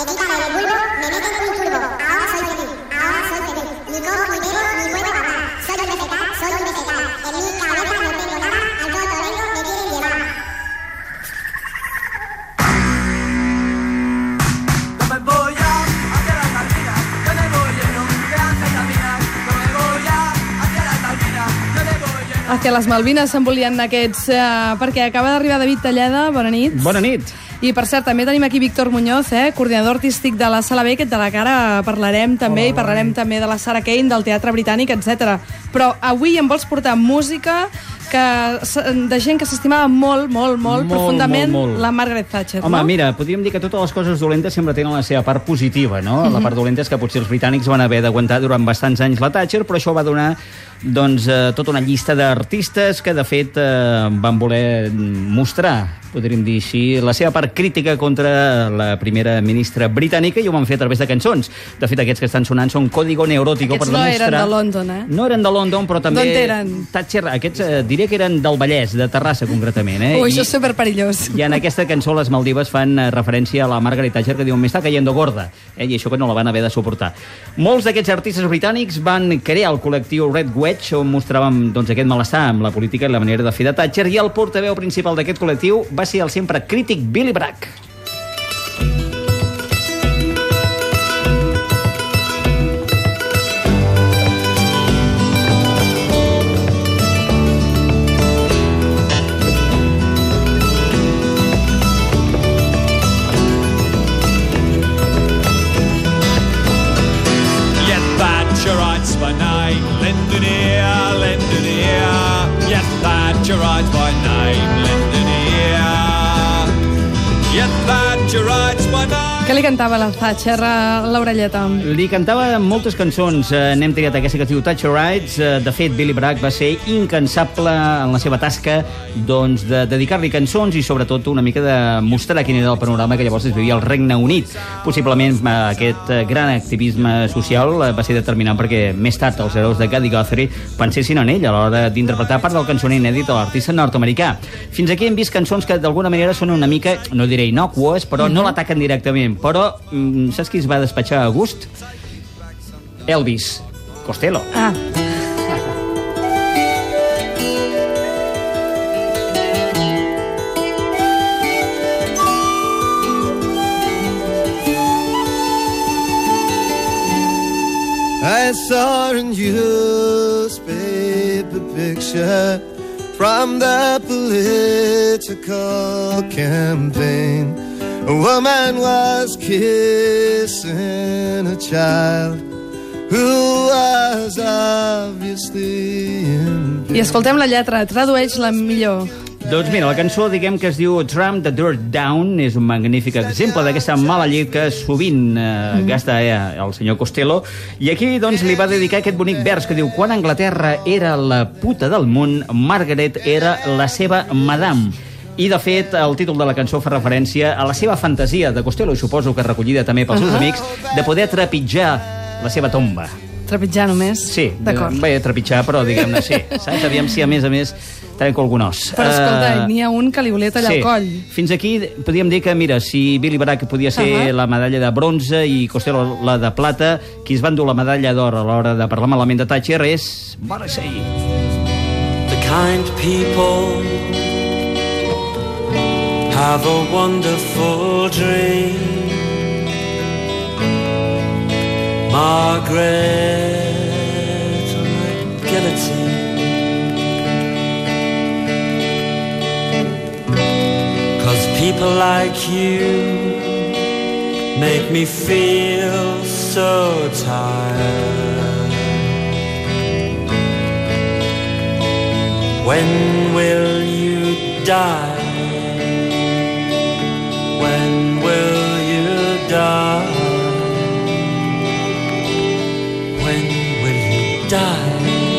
me quitan el bulbo, me meten un turbo. Ahora soy feliz, ahora soy feliz. Ni como, ni bebo, ni puedo hablar. Soy un vegetal, soy un vegetal. En mi cabeza no tengo nada, al todo vengo, me quieren llevar. No me voy hacia las Malvinas, yo me voy lleno de anfetaminas. No me voy hacia las Malvinas, yo me voy lleno. Hacia les Malvines se'n volien anar aquests, perquè acaba d'arribar David Talleda. Bona nit. Bona nit. I, per cert, també tenim aquí Víctor Muñoz, coordinador artístic de la Sala B, de la que ara parlarem també, i parlarem també de la Sarah Kane, del Teatre Britànic, etc. Però avui em vols portar música de gent que s'estimava molt profundament la Margaret Thatcher, Home, no? mira, podríem dir que totes les coses dolentes sempre tenen la seva part positiva, no? La part dolenta és que potser els britànics van haver d'aguantar durant bastants anys la Thatcher, però això va donar tota una llista d'artistes que, de fet, van voler mostrar, podríem dir així, la seva part crítica contra la primera ministra britànica, i ho van fer a través de cançons. De fet, aquests que estan sonant són Código Neurótico. Aquests no eren de London, No eren de London, però també... D'on eren? Thatcher, aquests diria que eren del Vallès, de Terrassa, concretament. Ui, això és superperillós. I en aquesta cançó les Maldives fan referència a la Margaret Thatcher, que diuen, m'està cayendo gorda, i això que no la van haver de suportar. Molts d'aquests artistes britànics van crear el col·lectiu Red Wedge, on mostràvem aquest malestar amb la política i la manera de fer de Thatcher, i el portaveu principal d'aquest col·lectiu va ser el sempre crític Billy Bragg. Thatcherites by name, lend an ear, lend an ear. Yes, Thatcherites by name, lend an ear. Yes, Thatcherites by name. Què li cantava la Thatcher a l'orelleta? Li cantava moltes cançons. N'hem triat aquesta que es diu Thatcherites. De fet, Billy Bragg va ser incansable en la seva tasca de dedicar-li cançons i, sobretot, una mica de mostrar quin era el panorama que llavors es vivia al Regne Unit. Possiblement aquest gran activisme social va ser determinant perquè més tard els herois de Gaddy Guthrie pensessin en ell a l'hora d'interpretar part del cançoner inèdit de l'artista nord-americà. Fins aquí hem vist cançons que d'alguna manera són una mica, no diré innocues, però no l'ataquen directament. Però saps qui es va despatxar a gust? Elvis Costello. Ah. I saw a newspaper picture from the political campaign. A woman was kissing a child who was obviously in pain. I escoltem la lletra, tradueix-la millor. Doncs mira, la cançó, diguem que es diu Tramp the Dirt Down, és un magnífic exemple d'aquesta mala llet que sovint gasta el senyor Costello, i aquí doncs li va dedicar aquest bonic vers que diu: quan Anglaterra era la puta del món, Margaret era la seva madame. I, de fet, el títol de la cançó fa referència a la seva fantasia de Costello, i suposo que recollida també pels seus amics, de poder trepitjar la seva tomba. Trepitjar només? Sí, d'acord. Bé, trepitjar, però diguem-ne sí. Saps? Aviam si, a més, trenco algun os. Però, escolta, n'hi ha un que li volia tallar el coll. Fins aquí podríem dir que, mira, si Billy Bragg podia ser la medalla de bronze i Costello la de plata, qui es va endur la medalla d'or a l'hora de parlar malament de Thatcher és Morrissey. The kind people have a wonderful dream. Margaret McGillicuddy. Cause people like you make me feel so tired. When will you die? When will you die? When will you die?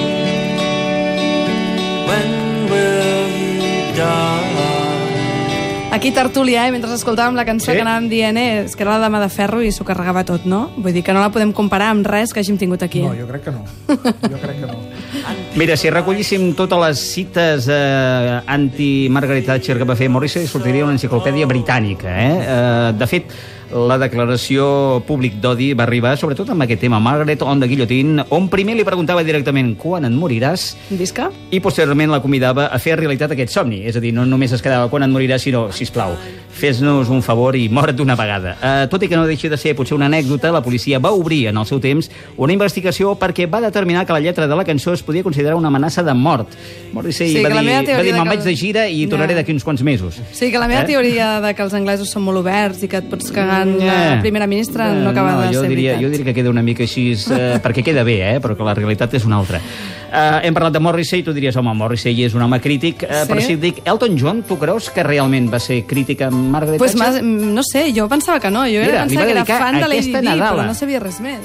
When will you die? Aquí tertulià, mentre escoltàvem la cançó que anàvem dient, és que era la dama de ferro i s'ho carregava tot, no? Vull dir que no la podem comparar amb res que hàgim tingut aquí. No, jo crec que no. Jo crec que no. Mira, si recollíssim totes les cites anti-Margaret Thatcher que va fer Morrissey, sortiria una enciclopèdia britànica. De fet, la declaració públic d'odi va arribar sobretot amb aquest tema, Margaret on the Guillotine, on primer li preguntava directament quan en moriràs Visca? i posteriorment la convidava a fer realitat aquest somni. És a dir, no només es quedava quan en moriràs, sinó, sisplau, fes-nos un favor i mora't d'una vegada. Tot i que no deixi de ser potser una anècdota, la policia va obrir en el seu temps una investigació perquè va determinar que la lletra de la cançó es podia considerar una amenaça de mort. Morrissey Sí, va que la dir, meva teoria me'n de que- vaig de gira i tornaré d'aquí uns quants mesos. Sí, que la meva teoria de que els anglesos són molt oberts i que et pots cagar en la primera ministra no acaba de ser veritat. Jo diria que queda una mica així, perquè queda bé, però que la realitat és una altra. Hem parlat de Morrissey, tu diries, home, Morrissey és un home crític, però si et dic, Elton John, tu creus que realment va ser crític amb Margaret Pues Thatcher? no sé, jo pensava que no. Jo Mira, li va pensava que era dedicar fan de Lady aquesta Di, Nadala. però no sabia res més.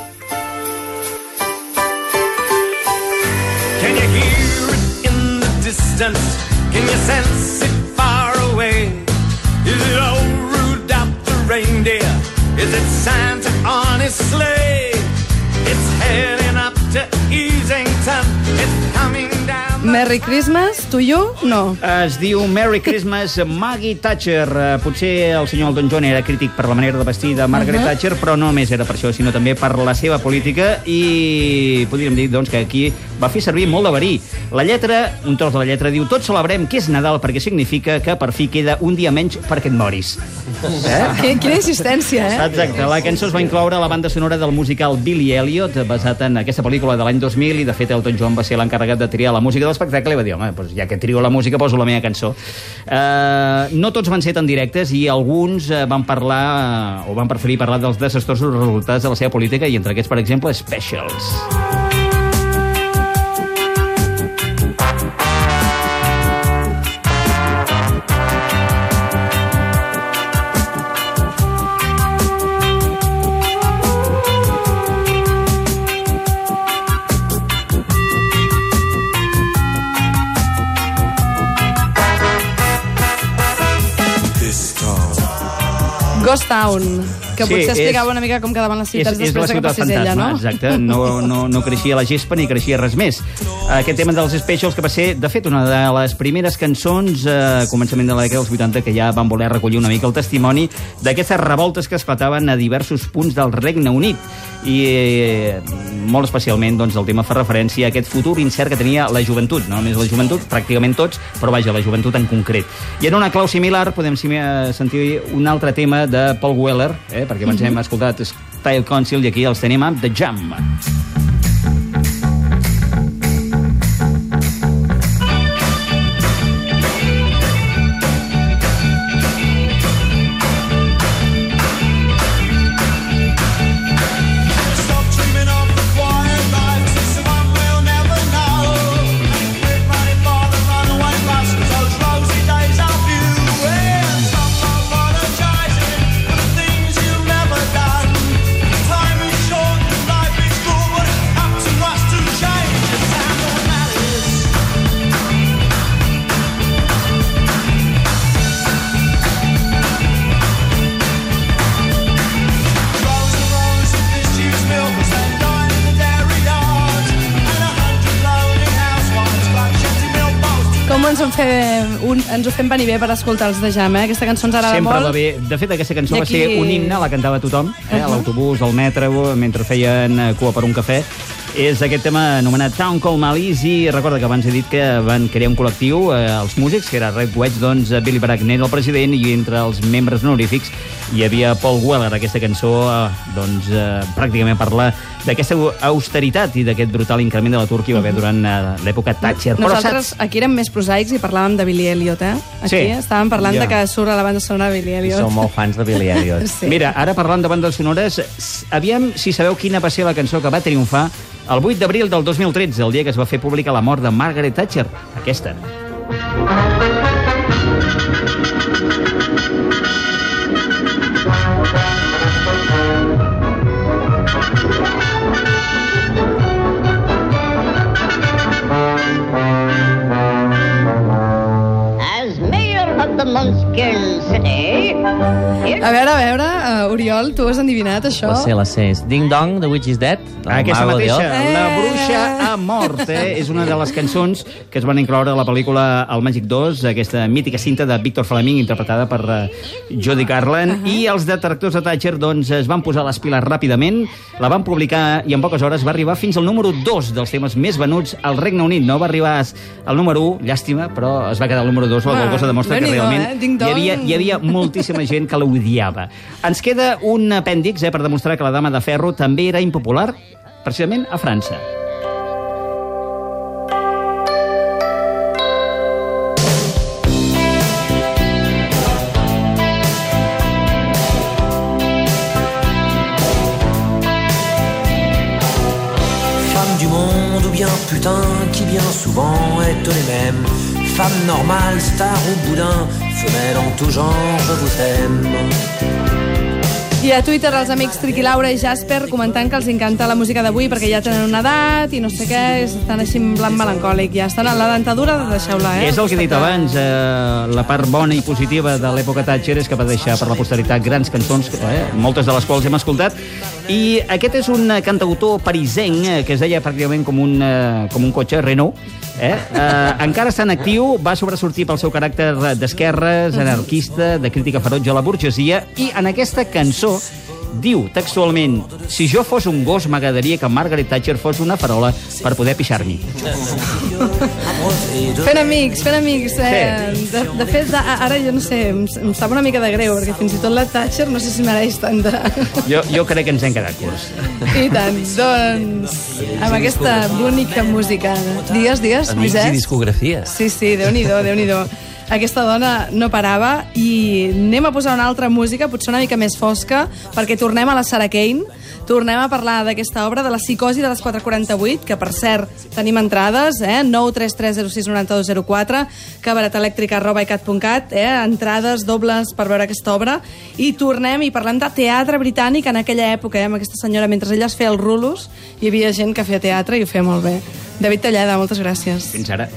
Can you hear it in the distance? Can you sense it far away? Is it old Rudolph the reindeer? Is it Santa on his sleigh? It's heading up to Easington. It's coming down the... Merry Christmas, to you? No. Es diu Merry Christmas Maggie Thatcher. Potser el senyor Elton John era crític per la manera de vestir de Margaret Thatcher, però no només era per això, sinó també per la seva política, i podríem dir doncs, que aquí va fer servir molt de verí. La lletra, un tros de la lletra, diu: tots celebrem que és Nadal perquè significa que per fi queda un dia menys perquè et moris. Quina insistència, eh? Exacte, la cançó es va incloure a la banda sonora del musical Billy Elliot, basat en aquesta pel·lícula de l'any 2000, i de fet Elton John va ser l'encarregat de triar la música de l'espectacle i va dir, home, doncs ja que trio la música poso la meva cançó. No tots van ser tan directes i alguns van parlar o van preferir parlar dels desastrosos resultats de la seva política, i entre aquests, per exemple, Specials. Ghost Town, que Sí, potser és- explicava una mica com quedaven les ciutats És la després de que ciutat passés ella, fantasma, no? exacte. No creixia la gespa ni creixia res més. Aquest tema dels Specials, que va ser, de fet, una de les primeres cançons a començament de la dècada dels 80 que ja van voler recollir una mica el testimoni d'aquestes revoltes que esclataven a diversos punts del Regne Unit. I molt especialment doncs, el tema fa referència a aquest futur incert que tenia la joventut. No només la joventut, pràcticament tots, però vaja, la joventut en concret. I en una clau similar podem sentir un altre tema de Paul Weller, perquè abans hem escoltat Style Council i aquí els tenim amb The Jam. Stop dreaming of the quiet life. It's the one we'll never know. Quit running for the runaway bus. Those rosy days are few. And stop apologizing for the things you've never done. Time is short and life is cool, but it's up to us to change. The time that matters. Rows and rows of disused milk stand lying in the dairy yards, and 100 lonely housewives clutch empty milk bowls. Com ens ho fem venir bé per escoltar els de Jam, eh? Aquesta cançó ens agrada Sempre molt. va bé. De fet, aquesta cançó I va aquí- ser un himne, la cantava tothom, a l'autobús, al metro, mentre feien cua per un cafè. És aquest tema anomenat Town Called Malice, i recorda que abans he dit que van crear un col·lectiu, els músics, que era Red Wedge, doncs Billy Bragg n'era el president, i entre els membres honorífics hi havia Paul Weller. Aquesta cançó pràcticament parla d'aquesta austeritat i d'aquest brutal increment de l'atur que hi va haver durant l'època Thatcher. Però Nosaltres saps? aquí érem més prosaics i parlàvem de Billy Elliot, eh? Aquí Sí. estàvem parlant Ja. de que surt a la banda sonora de Billy Elliot. Som molt fans de Billy Elliot. Sí. Mira, ara parlant de bandes sonores, aviam si sabeu quina va ser la cançó que va triomfar el 8 d'abril del 2013, el dia que es va fer pública la mort de Margaret Thatcher. Aquesta. As mayor of the Munchkins. A veure, Oriol, tu has endivinat això? La sé. És Ding Dong, The Witch is Dead. Aquesta mateixa, La bruixa ha mort, és una de les cançons que es van incloure a la pel·lícula El Màgic 2, aquesta mítica cinta de Víctor Fleming, interpretada per Judy Garland, i els detractors de Thatcher doncs, es van posar les piles ràpidament, la van publicar i en poques hores va arribar fins al número 2 dels temes més venuts al Regne Unit. No va arribar al número 1, llàstima, però es va quedar al número 2, la qual cosa demostra que realment hi havia moltíssima gent que l'odiava. Ens queda un apèndix per demostrar que la Dama de Ferro també era impopular, precisament a França. Femme du monde ou bien putain qui bien souvent est les mêmes. Femme normale, star ou boudin, femelle en tout genre, je vous aime. I a Twitter els amics Triqui, Laura i Jasper comentant que els encanta la música d'avui perquè ja tenen una edat i no sé què, estan així en blanc melancòlic. Ja estan a la dentadura, deixeu-la, És el que he dit abans, la part bona i positiva de l'època Thatcher és que va deixar per la posteritat grans cançons, moltes de les quals hem escoltat, i aquest és un cantautor parisenc que es deia pràcticament com un cotxe, Renault, encara està en actiu, va sobresortir pel seu caràcter d'esquerres, anarquista, de crítica ferotge a la burgesia, i en aquesta cançó diu textualment: si jo fos un gos m'agradaria que Margaret Thatcher fos una farola per poder pixar-m'hi. Fent amics. De fet, ara jo no sé, em sap una mica de greu, perquè fins i tot la Thatcher no sé si mereix tanta... Jo crec que ens hem quedat curts. I tant, doncs, amb aquesta bonica música. Digues, Amics i discografies. Sí, Déu-n'hi-do. Aquesta dona no parava i anem a posar una altra música, potser una mica més fosca, perquè tornem a la Sarah Kane, tornem a parlar d'aquesta obra, de la psicosi de les 4:48, que per cert tenim entrades, 933069204, cabaretelèctrica@icat.cat, entrades dobles per veure aquesta obra, i tornem i parlem de teatre britànic en aquella època, amb aquesta senyora, mentre ella es feia els rulos, hi havia gent que feia teatre i ho feia molt bé. David Talleda, moltes gràcies. Fins ara.